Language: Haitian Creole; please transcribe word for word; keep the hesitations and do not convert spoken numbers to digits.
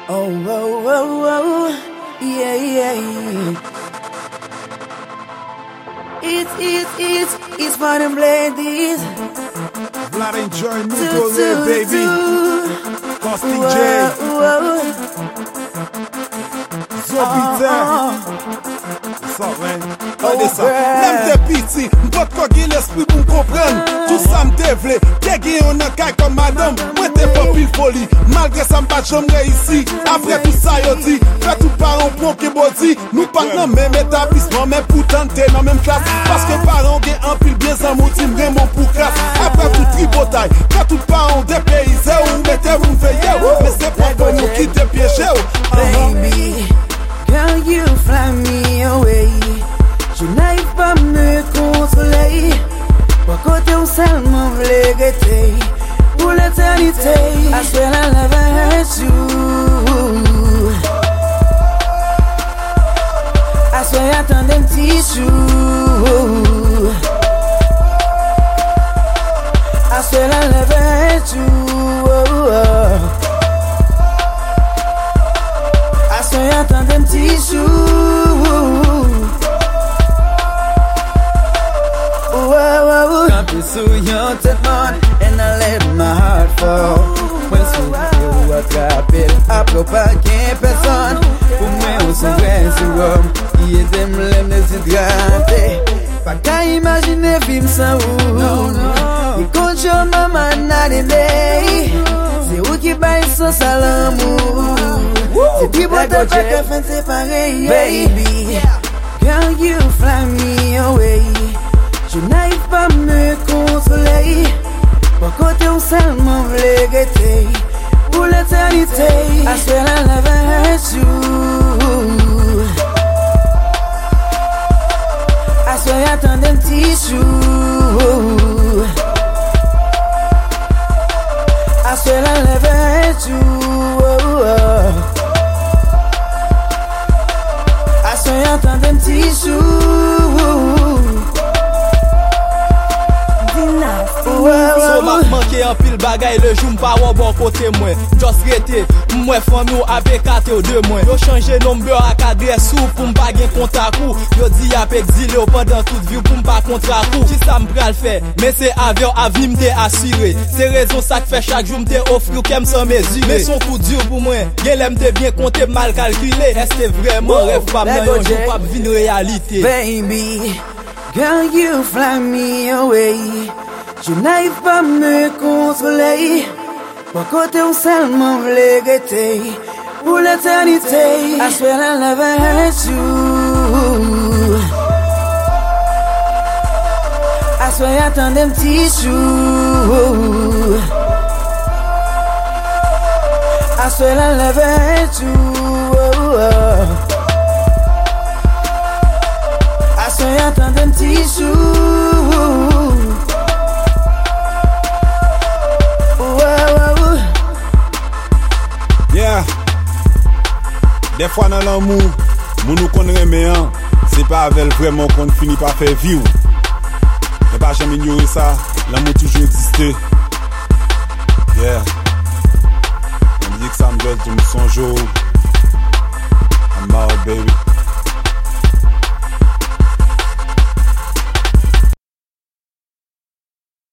Oh, oh, oh, oh, yeah, yeah. It's, it's, it's, it's for them ladies. Vlad enjoy new go baby. Costi J. Zobita. What's up, man? Regardez ça. L'aime te piti, m'pot ko gen l'esprit pour m'comprendre. Tout ça m'te vle, te gen yon an kay comme madame. Moi te pas pile folie, malgré ça m'pas jom réussi. Après tout ça yo dit, fait tout parent pour que body. Nous pas dans même établissement, mais pourtant t'es dans même classe. Parce que parents gen un pile bien sans motif, vraiment pour classe. Après tout tripotaille, quand tout parents dépaysé ou mettez vous veillez. Mais c'est pas pour nous qui te piégé. Baby, girl, you fly me away. Je n'arrive pas à me consoler. Pour côté où seulement voulais guetter. Pour l'éternité, I swear I'll never hurt you. I swear I turn them tissue. I swear I'll never hurt you. I swear I turn them tissue. Campé sous yon tête man, and I let my heart fall. When sou yo attrape, apro pa gen person. Pou mwen ou sou vren sou rom, ki ete mlem desidrate. Pa ka imagine vim san ou. Yi kontrol maman na de ley. Se ou ki bay son salamou. Se di bote pa ke fen separe. Baby, girl, you fly me away. Je n'arrive pas à me consoler. Pour côté où seulement voulais guetter. Pour l'éternité, I swear I'll never hurt you. I swear I turn them tissue. I swear I'll never hurt you. I swear I turn them tissue. So mak manke an pil bagay le jou m'pa wè bon kote mwen. Just rete, mwen fami ou avek kate ou de mwen. Yo chanje nombre ak adres ou pou m'pa gen kontakou. Yo di ap exile ou pendant toute vie pou m'pa kontrakou. Ki sa m'pral fè, men se avyo avni m'te assuré. Se rezon sa k fè chak jou m'te ofri ou kem san mesure. Men son coup dur pou mwen, gen lè m'te bien konte mal kalkule. Este vreman rev pa mnen yon jou pa vin realite. Baby, girl, you fly me away. Je n'arrive pas à me consoler. Pour côté où seulement voulais guetter. Pour l'éternité, I swear I'll never hurt you. I swear I turn them tissue. I swear I'll never hurt you. I swear I turn them tissue. Yeah. Des fois dans l'amour, mon nous qu'on remet un, c'est pas avec vraiment qu'on finit par faire vivre. Mais pas jamais ignorer ça, l'amour toujours existé. Yeah. On dit que ça me donne tout son jour. I'm out, baby.